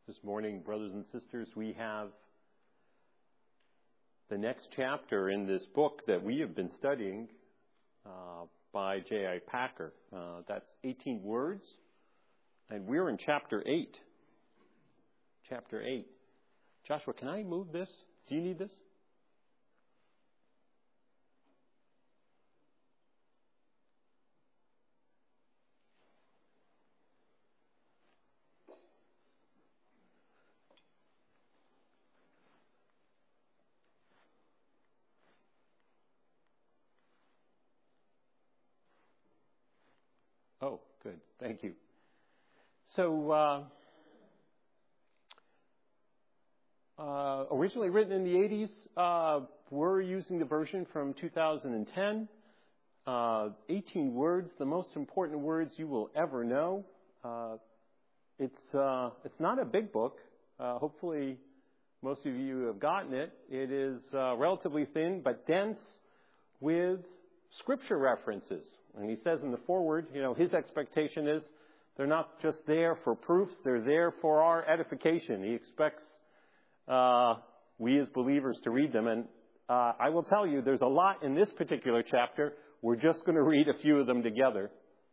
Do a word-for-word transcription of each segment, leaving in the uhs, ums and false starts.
This morning, brothers and sisters, we have the next chapter in this book that we have been studying uh, by J I Packer. Uh, that's eighteen words, and we're in chapter eight. Chapter eight. Joshua, can I move this? Do you need this? Oh, good. Thank you. So, uh, uh, originally written in the eighties, uh, we're using the version from two thousand ten. Uh, eighteen words, the most important words you will ever know. Uh, it's uh, it's not a big book. Uh, hopefully, most of you have gotten it. It is uh, relatively thin but dense with scripture references. And he says in the foreword, you know, his expectation is they're not just there for proofs, they're there for our edification. He expects uh, we as believers to read them. And uh, I will tell you, there's a lot in this particular chapter. We're just going to read a few of them together.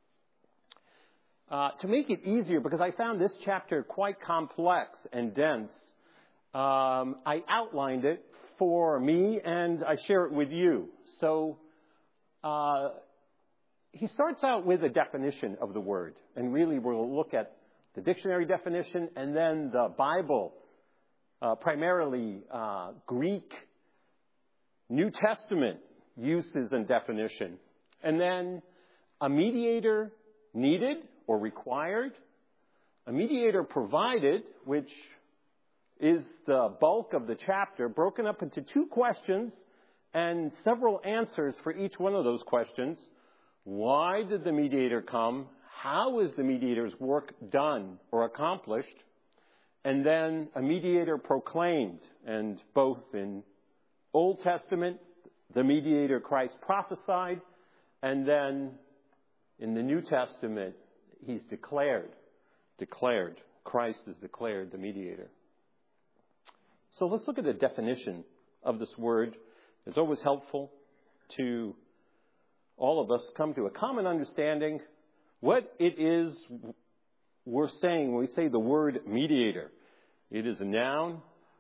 Uh, to make it easier, because I found this chapter quite complex and dense, um, I outlined it for me and I share it with you. So, uh, He starts out with a definition of the word, and really we'll look at the dictionary definition and then the Bible, uh, primarily uh, Greek New Testament uses and definition, and then a mediator needed or required, a mediator provided, which is the bulk of the chapter, broken up into two questions and several answers for each one of those questions. Why did the mediator come? How is the mediator's work done or accomplished? And then a mediator proclaimed, and both in Old Testament, the mediator Christ prophesied, and then in the New Testament, he's declared, declared. Christ is declared the mediator. So let's look at the definition of this word. It's always helpful to all of us come to a common understanding what it is we're saying when we say the word mediator. It is a noun.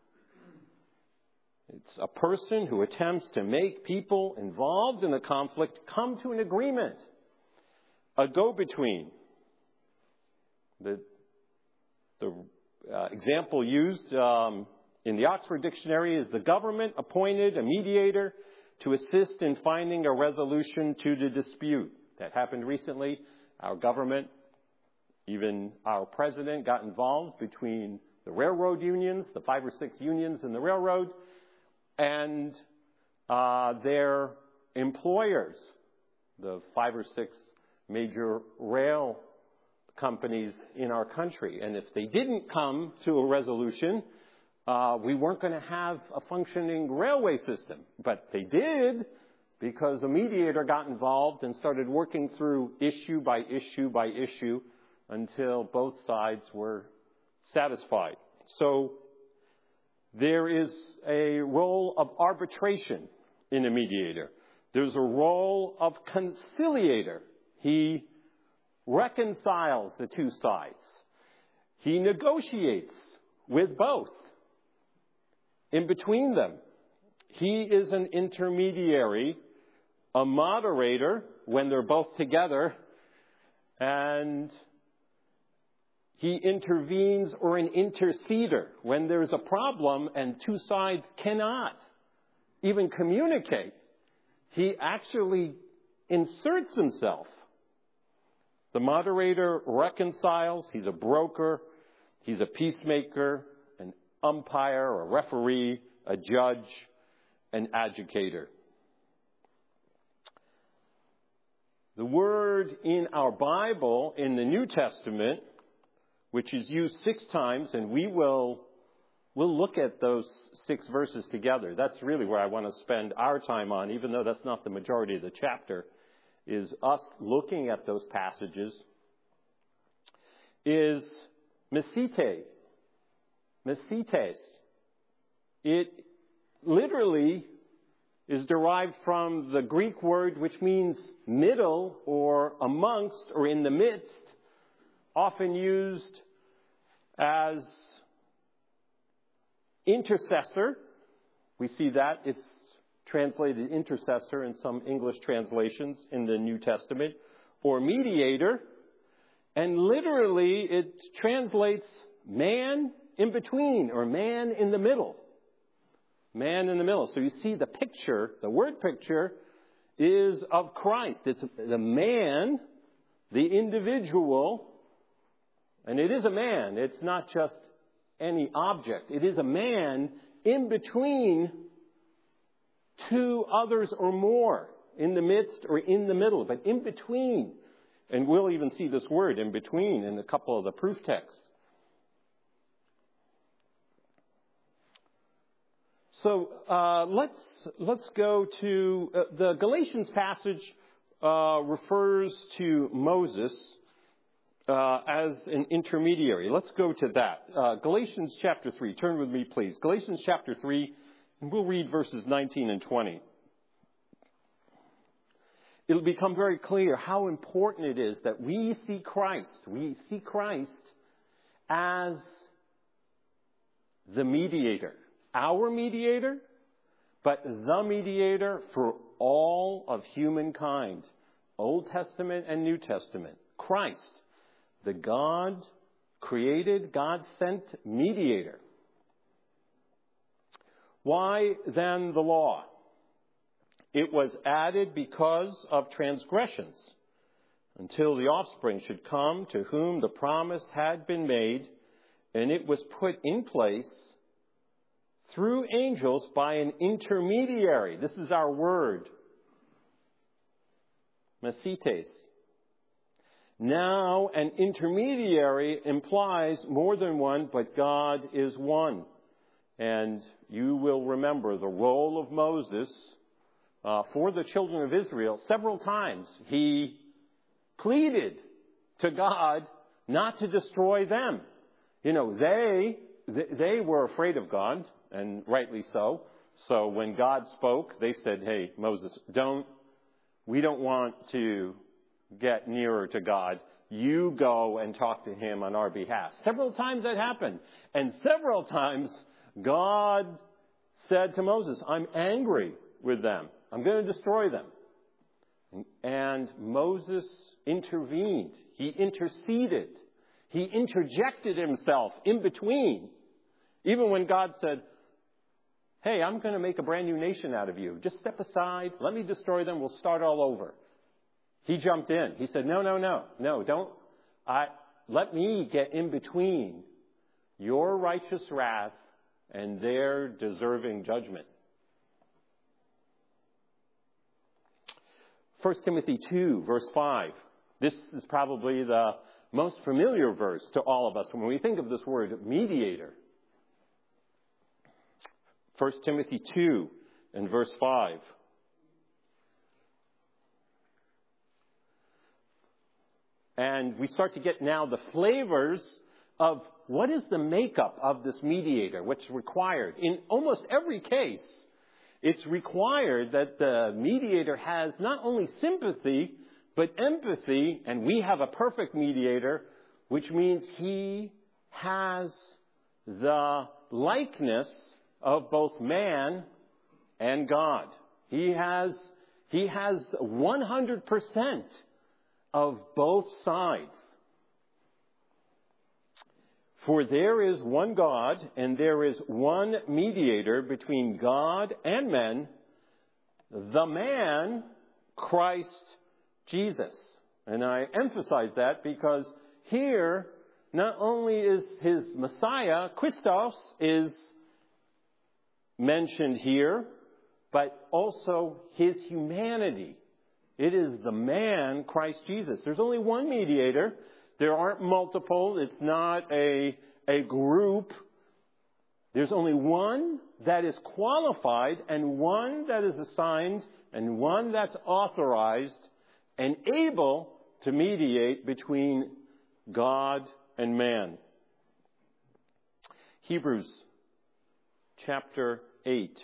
It's a person who attempts to make people involved in a conflict come to an agreement, a go-between. The, the uh, example used um, in the Oxford Dictionary is the government appointed a mediator to assist in finding a resolution to the dispute. That happened recently. Our government, even our president, got involved between the railroad unions, the five or six unions in the railroad, and uh, their employers, the five or six major rail companies in our country. And if they didn't come to a resolution, Uh, we weren't going to have a functioning railway system. But they did because a mediator got involved and started working through issue by issue by issue until both sides were satisfied. So there is a role of arbitration in a mediator. There's a role of conciliator. He reconciles the two sides. He negotiates with both. In between them, he is an intermediary, a moderator when they're both together, and he intervenes or an interceder when there's a problem and two sides cannot even communicate. He actually inserts himself. The moderator reconciles. He's a broker. He's a peacemaker, umpire, a referee, a judge, an adjudicator. The word in our Bible in the New Testament, which is used six times, and we will we'll look at those six verses together. That's really where I want to spend our time on, even though that's not the majority of the chapter, is us looking at those passages, is mesite. Mesites. It literally is derived from the Greek word which means middle or amongst or in the midst, often used as intercessor. We see that it's translated intercessor in some English translations in the New Testament, or mediator. And literally it translates man in between or man in the middle. Man in the middle. So you see the picture, the word picture is of Christ. It's the man, the individual, and it is a man. It's not just any object. It is a man in between two others or more, in the midst or in the middle, but in between. And we'll even see this word in between in a couple of the proof texts. So uh, let's let's go to uh, the Galatians passage. Uh, refers to Moses uh, as an intermediary. Let's go to that. Uh, Galatians chapter three. Turn with me, please. Galatians chapter three, and we'll read verses nineteen and twenty. It'll become very clear how important it is that we see Christ. We see Christ as the mediator. Our mediator, but the mediator for all of humankind. Old Testament and New Testament. Christ, the God-created, God-sent mediator. Why then the law? It was added because of transgressions, until the offspring should come to whom the promise had been made, and it was put in place through angels by an intermediary. This is our word. Mesites. Now, an intermediary implies more than one, but God is one. And you will remember the role of Moses uh, for the children of Israel. Several times he pleaded to God not to destroy them. You know, they they were afraid of God. And rightly so. So when God spoke, they said, hey, Moses, don't, we don't want to get nearer to God. You go and talk to him on our behalf. Several times that happened. And several times God said to Moses, I'm angry with them. I'm going to destroy them. And Moses intervened. He interceded. He interjected himself in between. Even when God said, hey, I'm going to make a brand new nation out of you. Just step aside. Let me destroy them. We'll start all over. He jumped in. He said, no, no, no. No, don't. I, let me get in between your righteous wrath and their deserving judgment. First Timothy two, verse five. This is probably the most familiar verse to all of us when we think of this word mediator. First Timothy two and verse five. And we start to get now the flavors of what is the makeup of this mediator, what's required. In almost every case, it's required that the mediator has not only sympathy, but empathy, and we have a perfect mediator, which means he has the likeness of both man and God. He has, he has one hundred percent of both sides. For there is one God, and there is one mediator between God and men, the man, Christ Jesus. And I emphasize that because here, not only is his Messiah, Christos, is mentioned here, but also his humanity. It is the man, Christ Jesus. There's only one mediator. There aren't multiple. It's not a, a group. There's only one that is qualified and one that is assigned and one that's authorized and able to mediate between God and man. Hebrews chapter eight.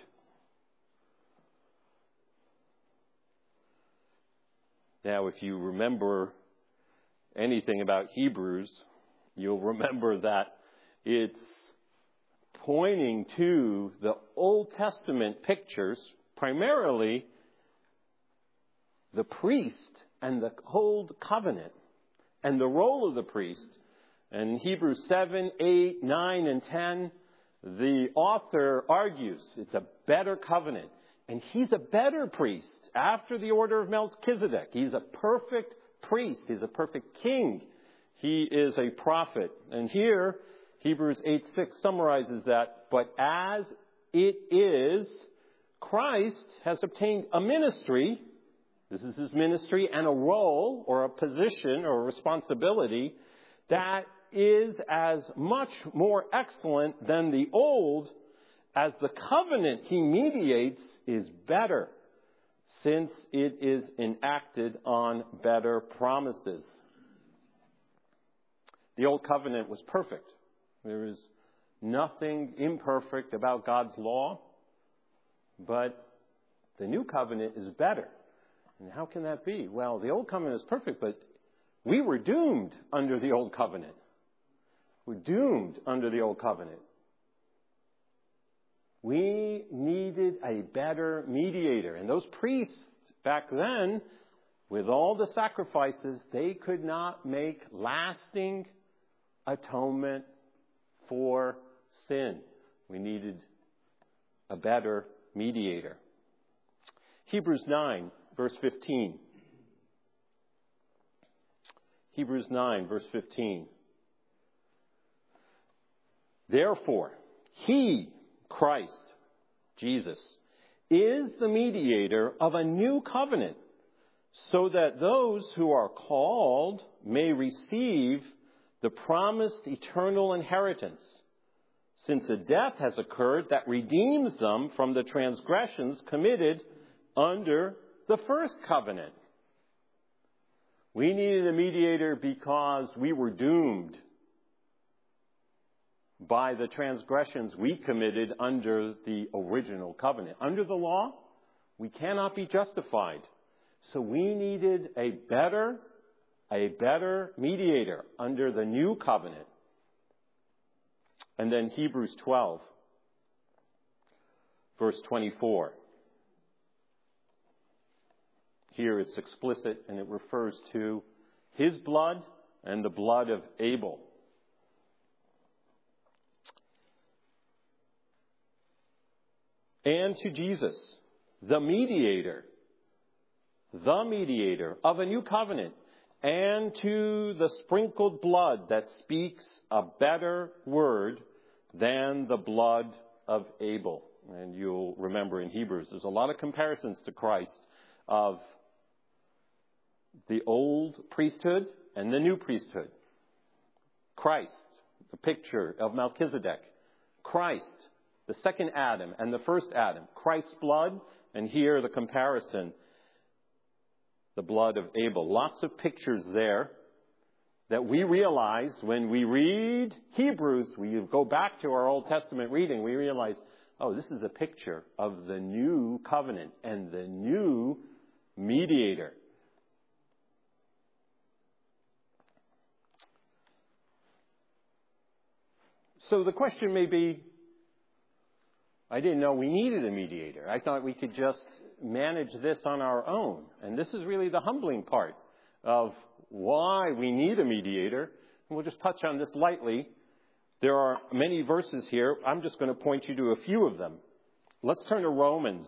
Now, if you remember anything about Hebrews, you'll remember that it's pointing to the Old Testament pictures, primarily the priest and the Old Covenant and the role of the priest. And Hebrews seven, eight, nine, and ten, the author argues it's a better covenant. And he's a better priest after the order of Melchizedek. He's a perfect priest. He's a perfect king. He is a prophet. And here, Hebrews eight six summarizes that. But as it is, Christ has obtained a ministry. This is his ministry and a role or a position or a responsibility that is as much more excellent than the old, as the covenant he mediates is better, since it is enacted on better promises. The old covenant was perfect. There is nothing imperfect about God's law, but the new covenant is better. And how can that be? Well, the old covenant is perfect, but we were doomed under the old covenant. We're doomed under the old covenant. We needed a better mediator. And those priests back then, with all the sacrifices, they could not make lasting atonement for sin. We needed a better mediator. Hebrews nine, verse fifteen. Hebrews nine, verse fifteen. Therefore, he, Christ, Jesus, is the mediator of a new covenant, so that those who are called may receive the promised eternal inheritance, since a death has occurred that redeems them from the transgressions committed under the first covenant. We needed a mediator because we were doomed by the transgressions we committed under the original covenant. Under the law, we cannot be justified. So we needed a better, a better mediator under the new covenant. And then Hebrews twelve, verse twenty-four. Here it's explicit, and it refers to his blood and the blood of Abel. And to Jesus, the mediator, the mediator of a new covenant, and to the sprinkled blood that speaks a better word than the blood of Abel. And you'll remember in Hebrews, there's a lot of comparisons to Christ of the old priesthood and the new priesthood. Christ, the picture of Melchizedek. Christ, the second Adam and the first Adam. Christ's blood, and here the comparison, the blood of Abel. Lots of pictures there that we realize when we read Hebrews, we go back to our Old Testament reading, we realize, oh, this is a picture of the new covenant and the new mediator. So the question may be, I didn't know we needed a mediator. I thought we could just manage this on our own. And this is really the humbling part of why we need a mediator. And we'll just touch on this lightly. There are many verses here. I'm just going to point you to a few of them. Let's turn to Romans.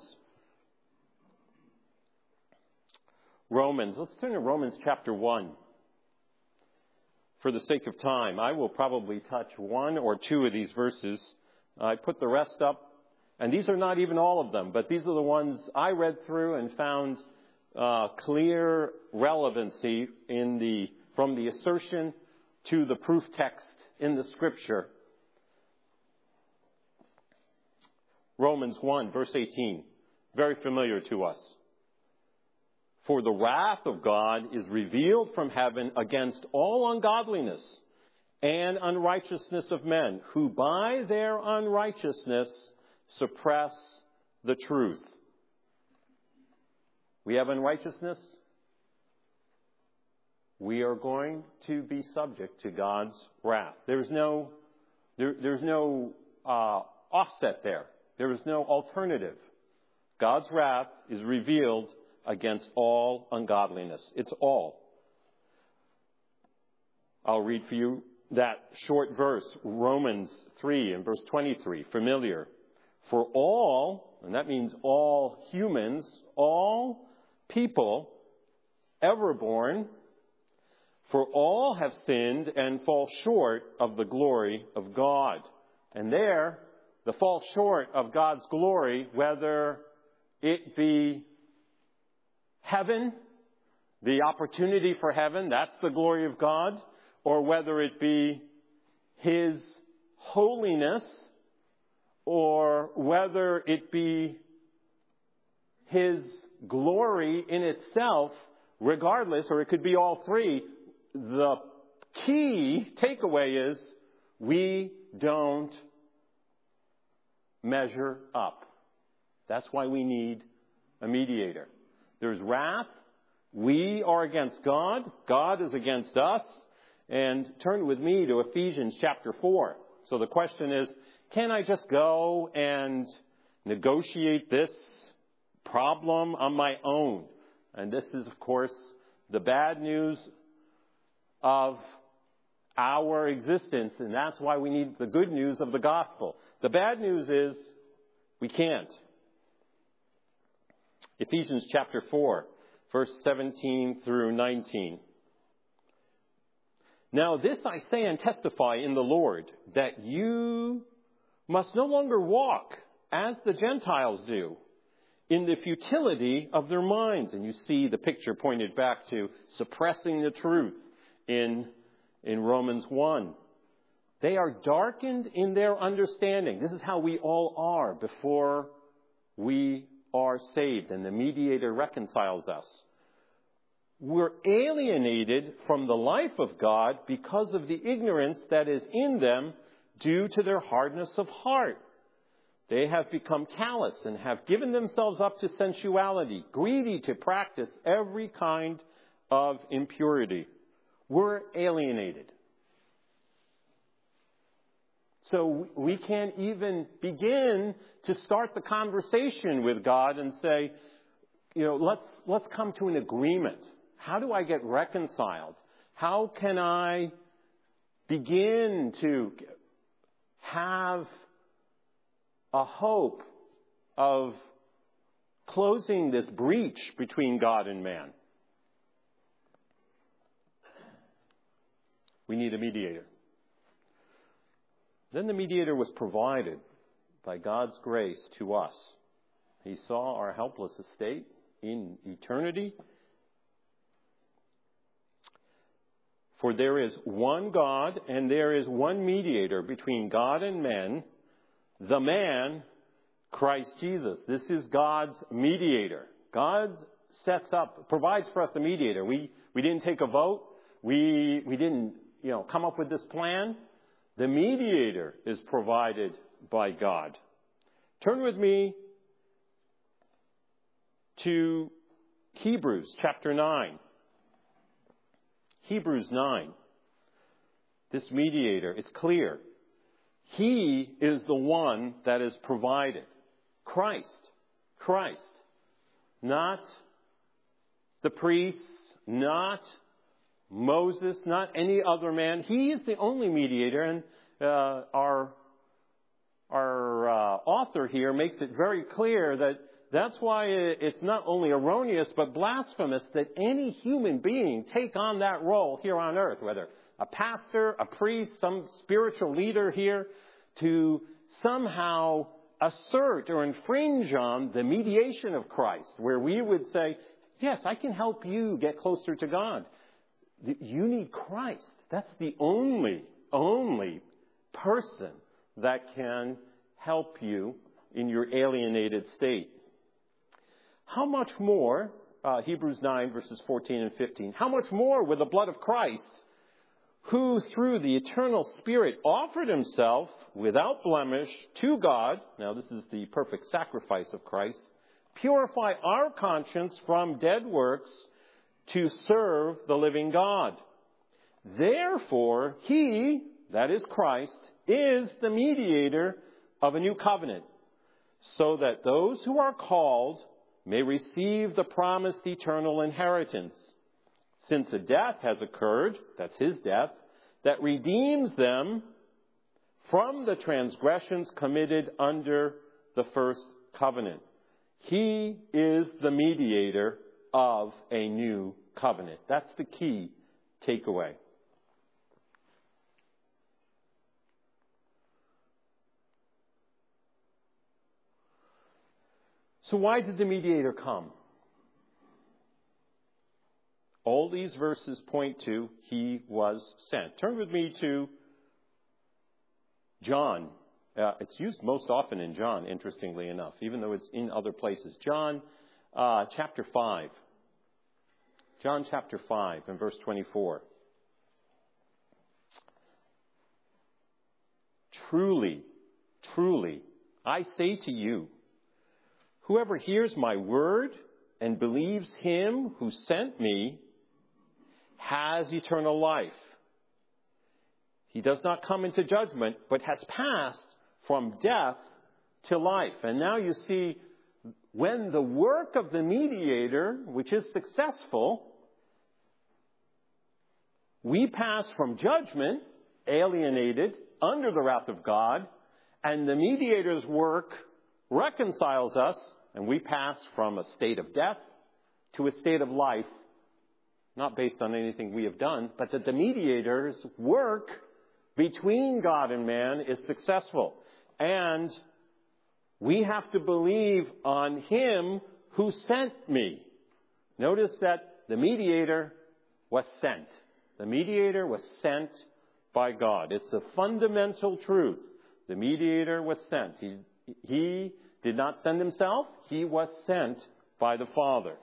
Romans. Let's turn to Romans chapter one. For the sake of time, I will probably touch one or two of these verses. I put the rest up. And these are not even all of them, but these are the ones I read through and found uh, clear relevancy in the from the assertion to the proof text in the Scripture. Romans one, verse eighteen, very familiar to us. For the wrath of God is revealed from heaven against all ungodliness and unrighteousness of men, who by their unrighteousness suppress the truth. We have unrighteousness. We are going to be subject to God's wrath. There's no, there, there's no uh, offset there. There is no alternative. God's wrath is revealed against all ungodliness. It's all. I'll read for you that short verse, Romans three and verse twenty-three, familiar. For all, and that means all humans, all people ever born, for all have sinned and fall short of the glory of God. And there, the fall short of God's glory, whether it be heaven, the opportunity for heaven, that's the glory of God, or whether it be His holiness, or whether it be His glory in itself, regardless, or it could be all three, the key takeaway is we don't measure up. That's why we need a mediator. There's wrath. We are against God. God is against us. And turn with me to Ephesians chapter four. So the question is, can I just go and negotiate this problem on my own? And this is, of course, the bad news of our existence, and that's why we need the good news of the gospel. The bad news is we can't. Ephesians chapter four, verse seventeen through nineteen. Now this I say and testify in the Lord, that you must no longer walk as the Gentiles do, in the futility of their minds. And you see the picture pointed back to suppressing the truth in, in Romans one. They are darkened in their understanding. This is how we all are before we are saved and the mediator reconciles us. We're alienated from the life of God because of the ignorance that is in them due to their hardness of heart. They have become callous and have given themselves up to sensuality, greedy to practice every kind of impurity. We're alienated. So we can't even begin to start the conversation with God and say, you know, let's let's come to an agreement. How do I get reconciled? How can I begin to have a hope of closing this breach between God and man? We need a mediator. Then the mediator was provided by God's grace to us. He saw our helpless estate in eternity. For there is one God and there is one mediator between God and men, the man, Christ Jesus. This is God's mediator. God sets up, provides for us the mediator. We we didn't take a vote. We we didn't, you know, come up with this plan. The mediator is provided by God. Turn with me to Hebrews chapter nine. Hebrews nine. This mediator, it's clear. He is the one that is provided. Christ. Christ. Not the priests, not Moses, not any other man. He is the only mediator, and uh, our our uh, author here makes it very clear that that's why it's not only erroneous but blasphemous that any human being take on that role here on earth, whether a pastor, a priest, some spiritual leader here, to somehow assert or infringe on the mediation of Christ, where we would say, yes, I can help you get closer to God. You need Christ. That's the only, only person that can help you in your alienated state. How much more, uh, Hebrews nine verses fourteen and fifteen, how much more with the blood of Christ, who through the eternal Spirit offered himself without blemish to God, now this is the perfect sacrifice of Christ, purify our conscience from dead works to serve the living God. Therefore, he, that is Christ, is the mediator of a new covenant, so that those who are called may receive the promised eternal inheritance. Since a death has occurred, that's his death, that redeems them from the transgressions committed under the first covenant. He is the mediator of a new covenant. That's the key takeaway. So why did the mediator come? All these verses point to he was sent. Turn with me to John. Uh, it's used most often in John, interestingly enough, even though it's in other places. John uh, chapter five. John chapter five and verse twenty-four. Truly, truly, I say to you, whoever hears my word and believes him who sent me has eternal life. He does not come into judgment, but has passed from death to life. And now you see, when the work of the mediator, which is successful, we pass from judgment, alienated, under the wrath of God, and the mediator's work reconciles us, and we pass from a state of death to a state of life, not based on anything we have done, but that the mediator's work between God and man is successful. And we have to believe on him who sent me. Notice that the mediator was sent. The mediator was sent by God. It's a fundamental truth. The mediator was sent. He, he did not send himself. He was sent by the Father.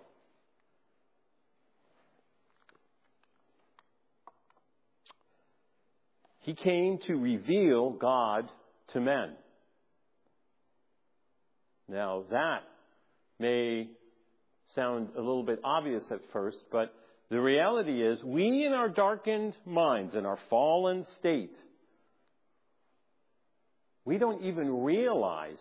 He came to reveal God to men. Now that may sound a little bit obvious at first, but the reality is we in our darkened minds, in our fallen state, we don't even realize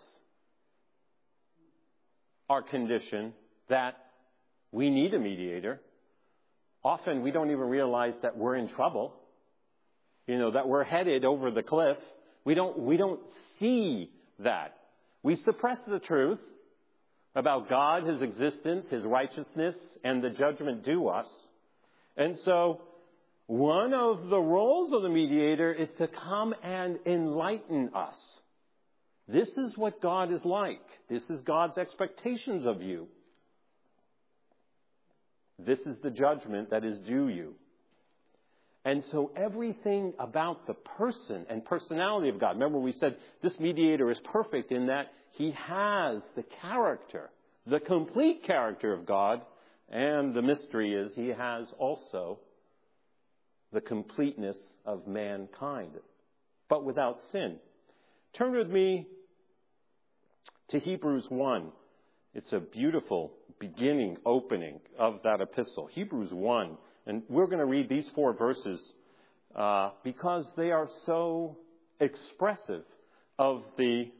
our condition that we need a mediator. Often we don't even realize that we're in trouble. You know, that we're headed over the cliff. We don't, we don't see that. We suppress the truth about God, his existence, his righteousness, and the judgment due us. And so, one of the roles of the mediator is to come and enlighten us. This is what God is like. This is God's expectations of you. This is the judgment that is due you. And so everything about the person and personality of God, remember we said this mediator is perfect in that he has the character, the complete character of God, and the mystery is he has also the completeness of mankind, but without sin. Turn with me to Hebrews one. It's a beautiful beginning, opening of that epistle. Hebrews one. And we're going to read these four verses uh, because they are so expressive of the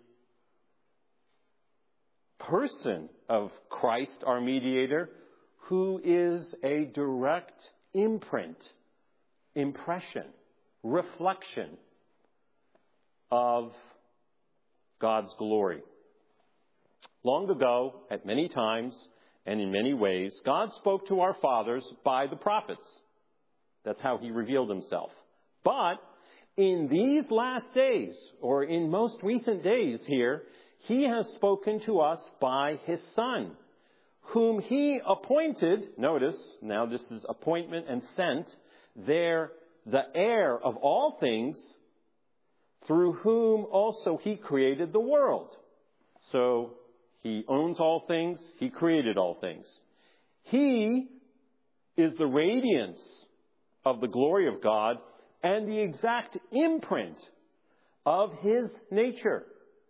person of Christ, our mediator, who is a direct imprint, impression, reflection of God's glory. Long ago, at many times, and in many ways, God spoke to our fathers by the prophets. That's how he revealed himself. But in these last days, or in most recent days here, he has spoken to us by his Son, whom he appointed, notice, now this is appointment and sent, there the heir of all things, through whom also he created the world. So, he owns all things. He created all things. He is the radiance of the glory of God and the exact imprint of his nature.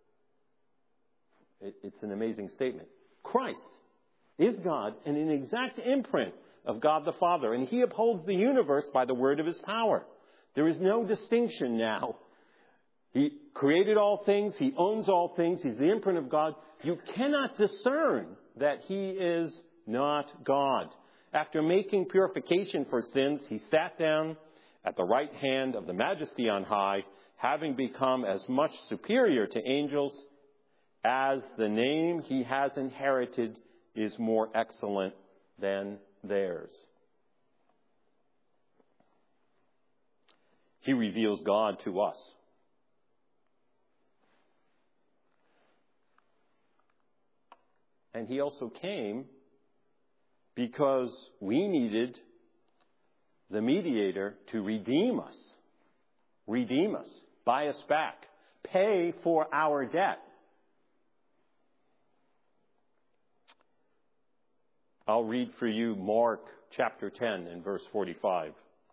It, it's an amazing statement. Christ is God and an exact imprint of God the Father, and he upholds the universe by the word of his power. There is no distinction now. He created all things. He owns all things. He's the imprint of God. You cannot discern that he is not God. After making purification for sins, he sat down at the right hand of the Majesty on high, having become as much superior to angels as the name he has inherited is more excellent than theirs. He reveals God to us. And he also came because we needed the mediator to redeem us. Redeem us. Buy us back. Pay for our debt. I'll read for you Mark chapter ten and verse forty-five.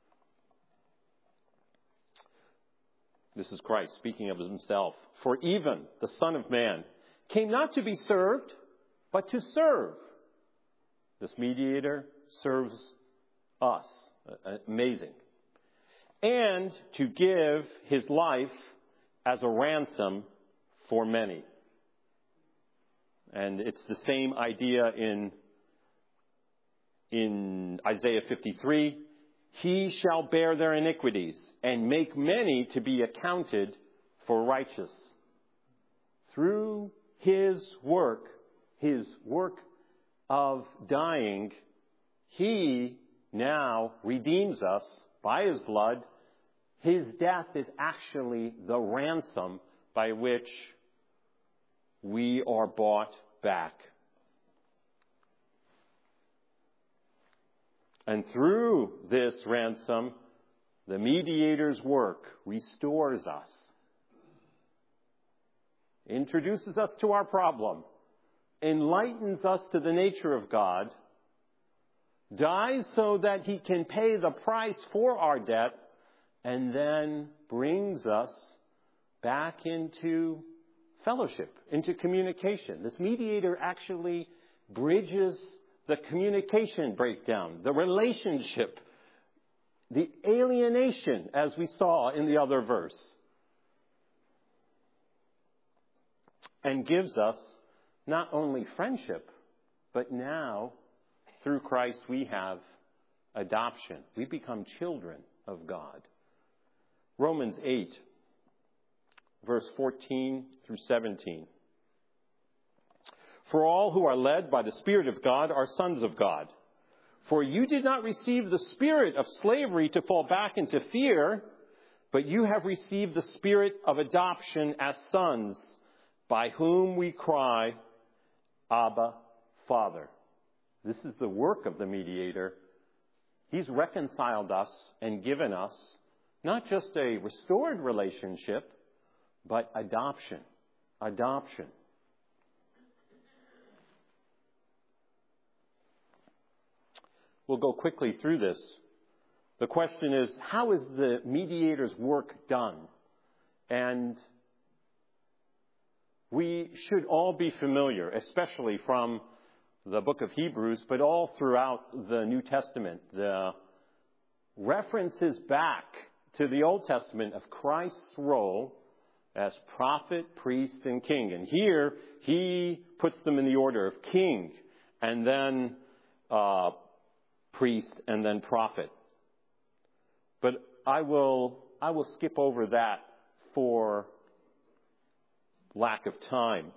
This is Christ speaking of himself. For even the Son of Man came not to be served, but to serve. This mediator serves us. Amazing. And to give his life as a ransom for many. And it's the same idea in, in Isaiah fifty-three. He shall bear their iniquities and make many to be accounted for righteous. Through his work, his work of dying, he now redeems us by his blood. His death is actually the ransom by which we are bought back. And through this ransom, the mediator's work restores us, introduces us to our problem, enlightens us to the nature of God, dies so that he can pay the price for our debt, and then brings us back into fellowship, into communication. This mediator actually bridges the communication breakdown, the relationship, the alienation, as we saw in the other verse, and gives us not only friendship, but now, through Christ, we have adoption. We become children of God. Romans eight, verse fourteen through seventeen. For all who are led by the Spirit of God are sons of God. For you did not receive the spirit of slavery to fall back into fear, but you have received the spirit of adoption as sons, by whom we cry, Abba, Father. This is the work of the mediator. He's reconciled us and given us not just a restored relationship, but adoption. Adoption. We'll go quickly through this. The question is, how is the mediator's work done? And we should all be familiar, especially from the book of Hebrews, but all throughout the New Testament, the references back to the Old Testament of Christ's role as prophet, priest, and king. And here, he puts them in the order of king, and then uh, priest, and then prophet. But I will, I will skip over that for lack of time.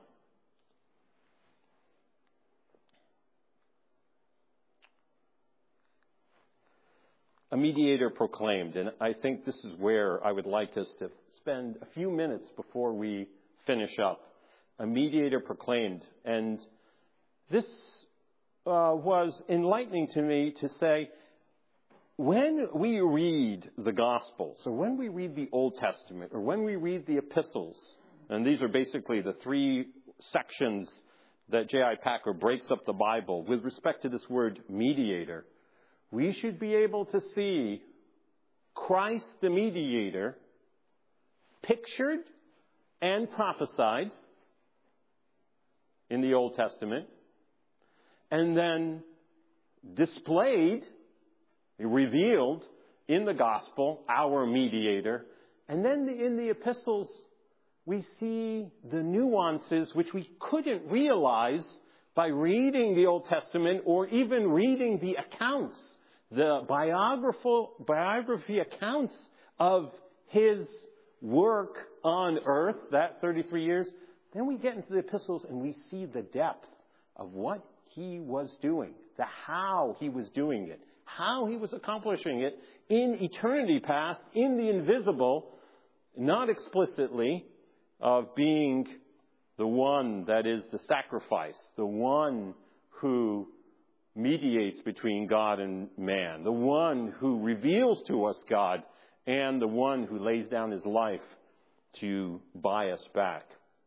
A mediator proclaimed, and I think this is where I would like us to spend a few minutes before we finish up. A mediator proclaimed, and this uh, was enlightening to me to say, when we read the Gospels, or when we read the Old Testament, or when we read the epistles, and these are basically the three sections that J I Packer breaks up the Bible with respect to this word mediator, we should be able to see Christ the mediator, pictured and prophesied in the Old Testament, and then displayed, revealed in the gospel, our mediator. And then in the epistles, we see the nuances which we couldn't realize by reading the Old Testament or even reading the accounts, the biographical, biography accounts of his work on earth, that thirty-three years. Then we get into the epistles and we see the depth of what he was doing, the how he was doing it, how he was accomplishing it in eternity past, in the invisible, not explicitly, of being the one that is the sacrifice, the one who mediates between God and man, the one who reveals to us God, and the one who lays down his life to buy us back.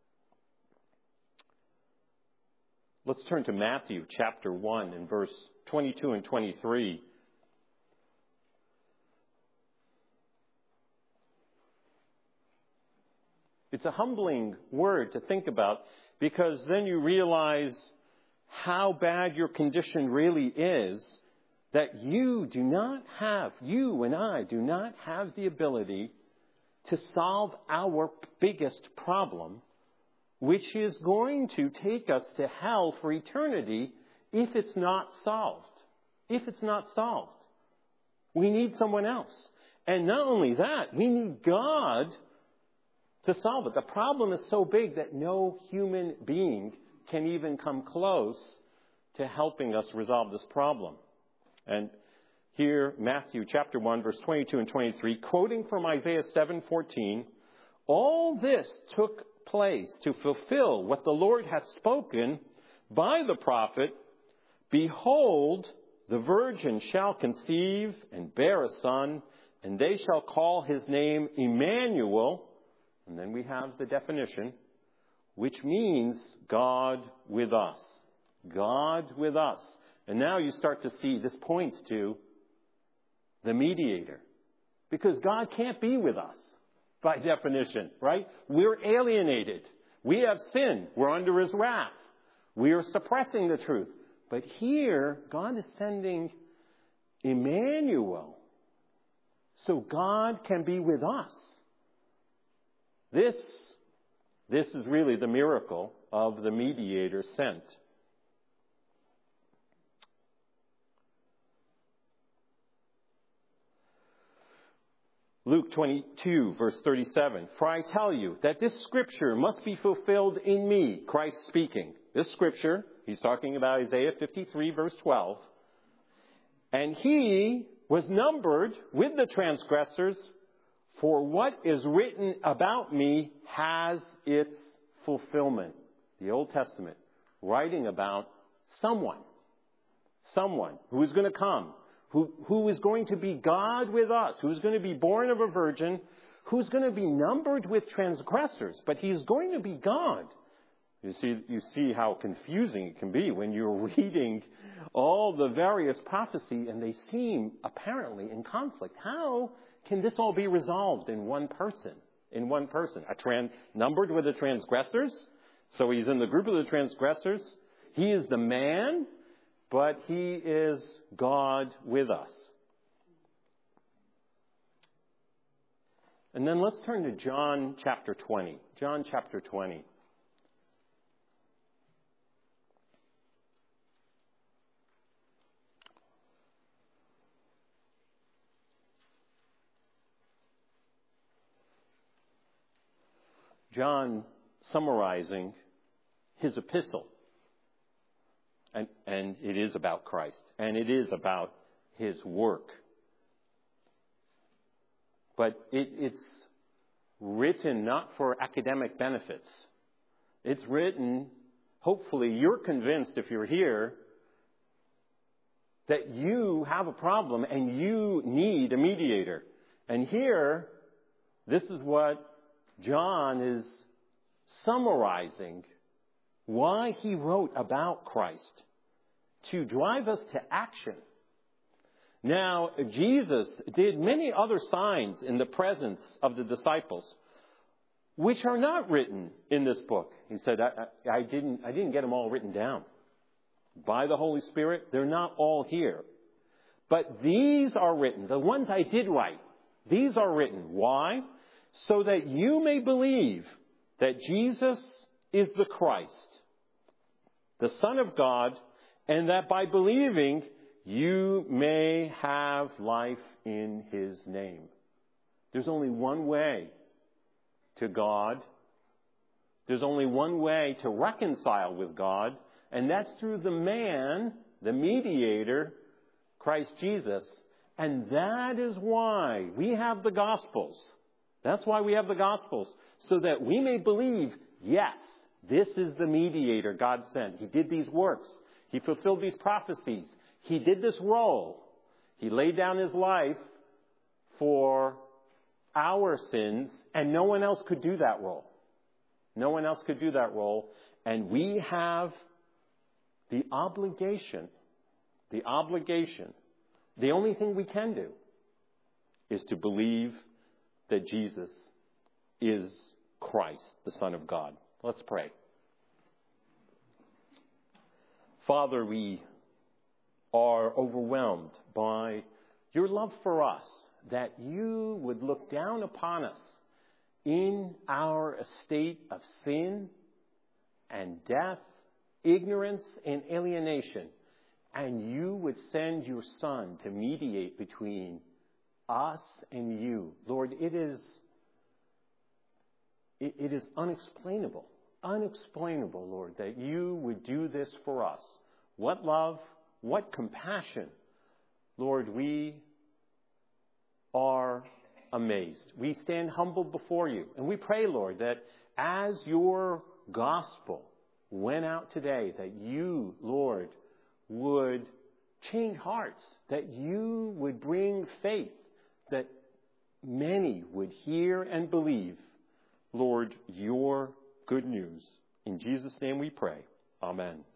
Let's turn to Matthew chapter one and verse twenty-two and twenty-three. It's a humbling word to think about, because then you realize how bad your condition really is, that you do not have, you and I do not have the ability to solve our biggest problem, which is going to take us to hell for eternity if it's not solved. If it's not solved. We need someone else. And not only that, we need God to solve it. The problem is so big that no human being can even come close to helping us resolve this problem. And here, Matthew chapter one, verse twenty-two and twenty-three, quoting from Isaiah seven fourteen, all this took place to fulfill what the Lord hath spoken by the prophet, behold, the virgin shall conceive and bear a son, and they shall call his name Emmanuel. And then we have the definition, which means God with us. God with us. And now you start to see this points to the mediator. Because God can't be with us, by definition, right? We're alienated. We have sin. We're under his wrath. We are suppressing the truth. But here, God is sending Emmanuel, so God can be with us. This, this is really the miracle of the mediator sent. Luke twenty-two, verse thirty-seven. For I tell you that this scripture must be fulfilled in me, Christ speaking. This scripture, he's talking about Isaiah fifty-three, verse twelve. And he was numbered with the transgressors, for what is written about me has its fulfillment. The Old Testament, writing about someone, someone who is going to come, who, who is going to be God with us, who is going to be born of a virgin, who's going to be numbered with transgressors, but he is going to be God. You see, you see how confusing it can be when you're reading all the various prophecy and they seem apparently in conflict. How can this all be resolved in one person? In one person. A tran- numbered with the transgressors. So he's in the group of the transgressors. He is the man, but he is God with us. And then let's turn to John chapter twenty. John chapter twenty. John summarizing his epistle. And, and it is about Christ. And it is about his work. But it, it's written not for academic benefits. It's written, hopefully you're convinced if you're here, that you have a problem and you need a mediator. And here, this is what John is summarizing why he wrote about Christ, to drive us to action. Now, Jesus did many other signs in the presence of the disciples, which are not written in this book. He said, I, I, I didn't, I didn't get them all written down. By the Holy Spirit, they're not all here. But these are written, the ones I did write, these are written. Why? So that you may believe that Jesus is the Christ, the Son of God, and that by believing you may have life in His name. There's only one way to God. There's only one way to reconcile with God, and that's through the man, the mediator, Christ Jesus. And that is why we have the Gospels. That's why we have the Gospels, so that we may believe, yes, this is the mediator God sent. He did these works. He fulfilled these prophecies. He did this role. He laid down His life for our sins, and no one else could do that role. No one else could do that role. And we have the obligation, the obligation, the only thing we can do is to believe that Jesus is Christ, the Son of God. Let's pray. Father, we are overwhelmed by your love for us, that you would look down upon us in our estate of sin and death, ignorance and alienation, and you would send your Son to mediate between us and you. Lord, it is, it, it is unexplainable, unexplainable, Lord, that you would do this for us. What love, what compassion. Lord, we are amazed. We stand humbled before you. And we pray, Lord, that as your gospel went out today, that you, Lord, would change hearts, that you would bring faith, that many would hear and believe, Lord, your good news. In Jesus' name we pray. Amen.